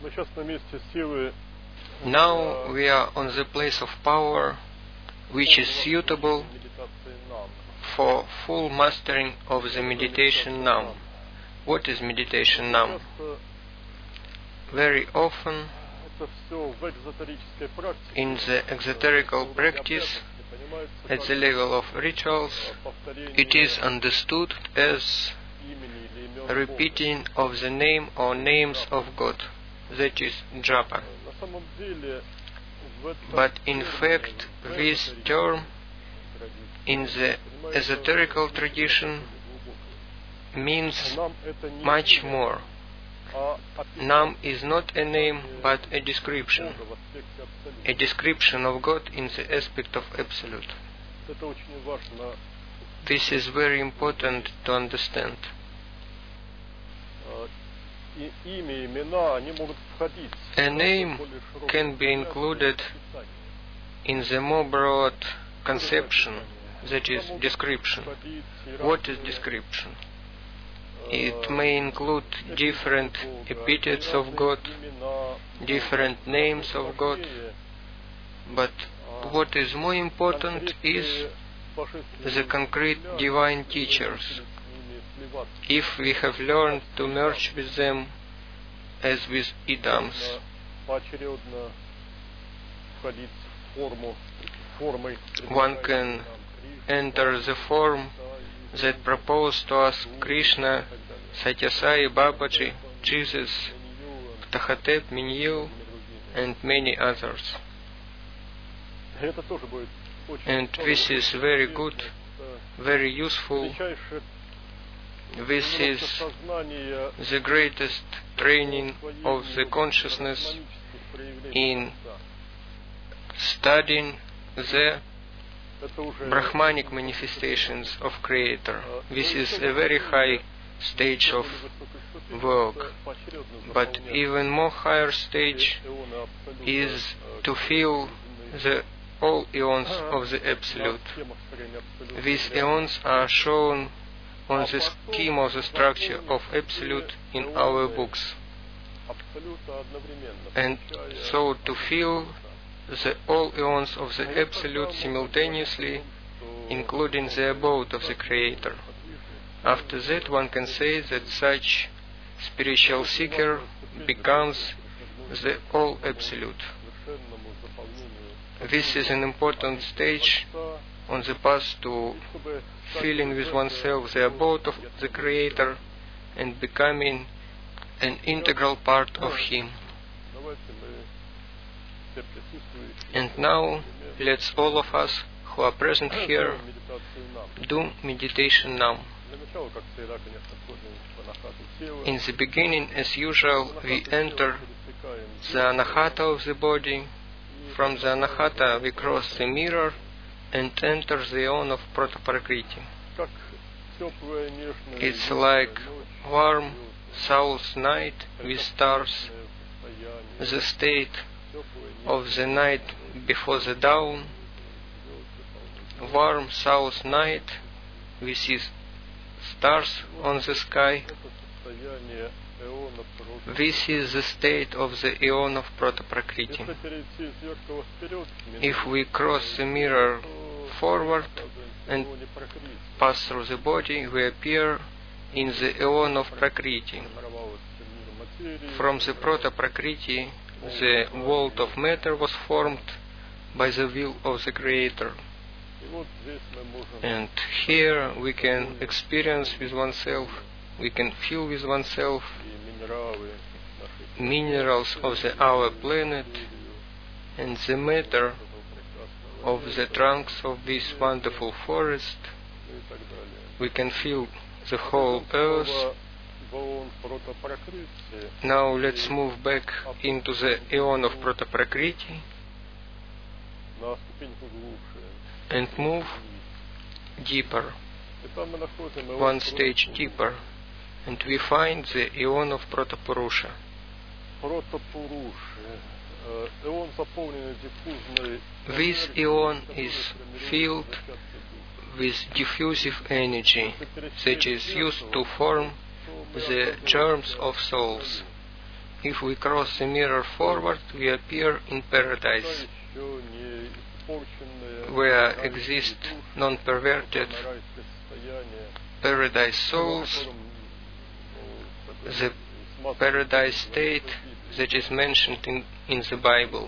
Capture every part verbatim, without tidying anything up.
Now we are on the place of power which is suitable for full mastering of the meditation now. What is meditation now? Very often in the exoterical practice, at the level of rituals, it is understood as repeating of the name or names of God, that is japa. But in fact, this term in the esoterical tradition means much more. Nam is not a name but a description, a description of God in the aspect of Absolute. This is very important to understand. A name can be included in the more broad conception, that is description. What is description? It may include different epithets of God, different names of God, but what is more important is the concrete divine teachers. If we have learned to merge with them as with idams, one can enter the form that proposed to us Krishna, Satyasai, Babaji, Jesus, Ktahotep, Minyu, and many others. And this is very good, very useful. This is the greatest training of the consciousness in studying the Brahmanic manifestations of Creator. This is a very high stage of work. But even more higher stage is to feel the all eons of the Absolute. These eons are shown on the scheme of the structure of Absolute in our books. And so to feel the all eons of the Absolute simultaneously, including the abode of the Creator. After that, one can say that such spiritual seeker becomes the all Absolute. This is an important stage on the path to feeling with oneself the abode of the Creator and becoming an integral part of Him. And now, let's all of us who are present here do meditation now. In the beginning, as usual, we enter the anahata of the body. From the anahata, we cross the mirror and enter the eon of Proto-Prakriti. It's like warm south night with stars, the state of the night before the dawn. Warm south night, we see stars on the sky. This is the state of the eon of Proto-Prakriti. If we cross the mirror forward and pass through the body, we appear in the eon of Prakriti. From the Proto-Prakriti, the world of matter was formed by the will of the Creator. And here we can experience with oneself, we can feel with oneself minerals of the, our planet and the matter of the trunks of this wonderful forest. We can feel the whole earth. Now let's move back into the eon of Proto-Prakriti and move deeper, one stage deeper, and we find the eon of Proto-Purusha. This eon is filled with diffusive energy that is used to form the germs of souls. If we cross the mirror forward, we appear in paradise, where exist non-perverted paradise souls, the paradise state that is mentioned in, in the Bible.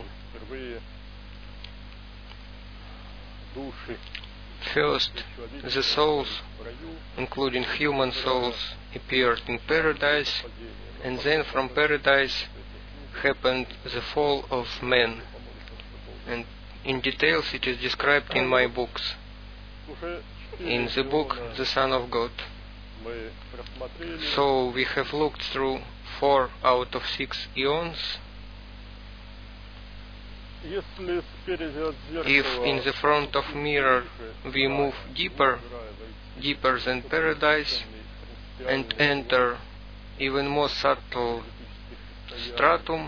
First, the souls, including human souls, appeared in paradise, and then from paradise happened the fall of man. And in details it is described in my books. In the book The Son of God. So we have looked through four out of six eons. If in the front of mirror we move deeper, deeper than paradise, and enter even more subtle stratum,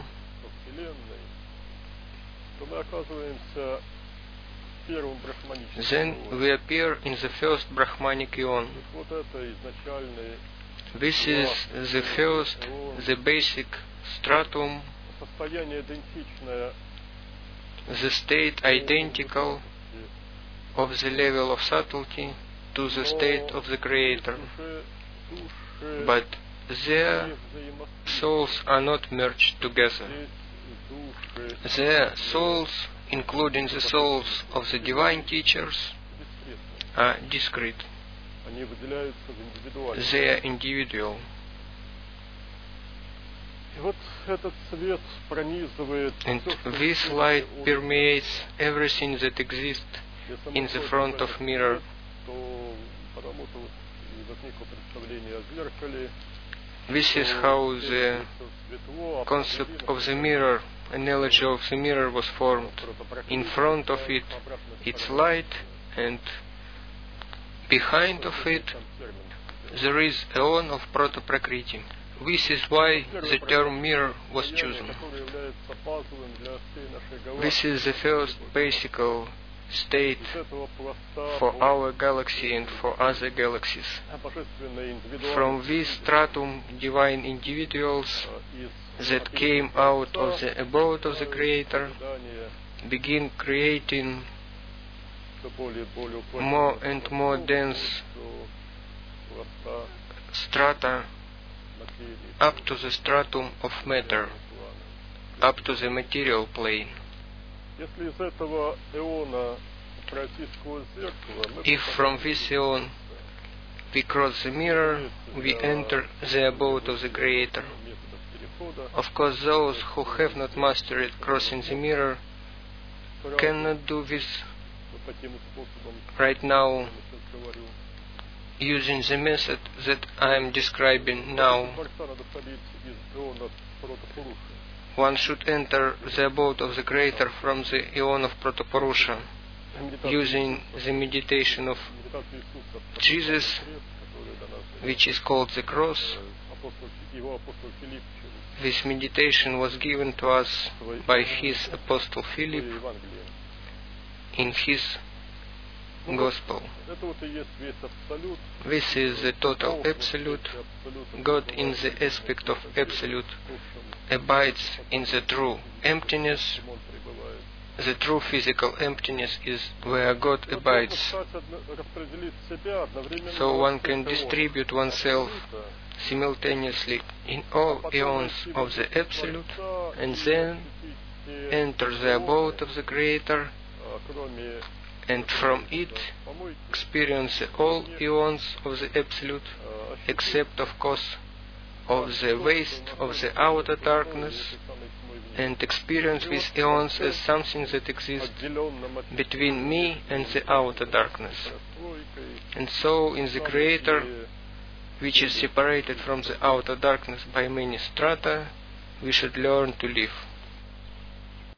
then we appear in the first Brahmanic eon. This is the first, the basic stratum, the state identical of the level of subtlety to the state of the Creator. But their souls are not merged together. Their souls, including the souls of the divine teachers, are discrete. They are individual. And this light permeates everything that exists in the front of mirror. This is how the concept of the mirror, analogy of the mirror was formed. In front of it, it's light, and behind of it, there is aeon of proto-prakriti. This is why the term mirror was chosen. This is the first basic state for our galaxy and for other galaxies. From this stratum, divine individuals that came out of the abode of the Creator begin creating more and more dense strata up to the stratum of matter, up to the material plane. If from this eon we cross the mirror, we enter the abode of the Creator. Of course, those who have not mastered crossing the mirror cannot do this right now using the method that I am describing now. One should enter the abode of the Creator from the eon of Protopurusha, using the meditation of Jesus, which is called the cross. This meditation was given to us by his Apostle Philip in his Gospel. This is the total Absolute. God in the aspect of Absolute abides in the true emptiness. The true physical emptiness is where God abides. So one can distribute oneself simultaneously in all eons of the Absolute, and then enter the abode of the Creator, and from it experience all eons of the Absolute, except of course of the waste of the outer darkness, and experience these eons as something that exists between me and the outer darkness. And so in the Creator, which is separated from the outer darkness by many strata, we should learn to live.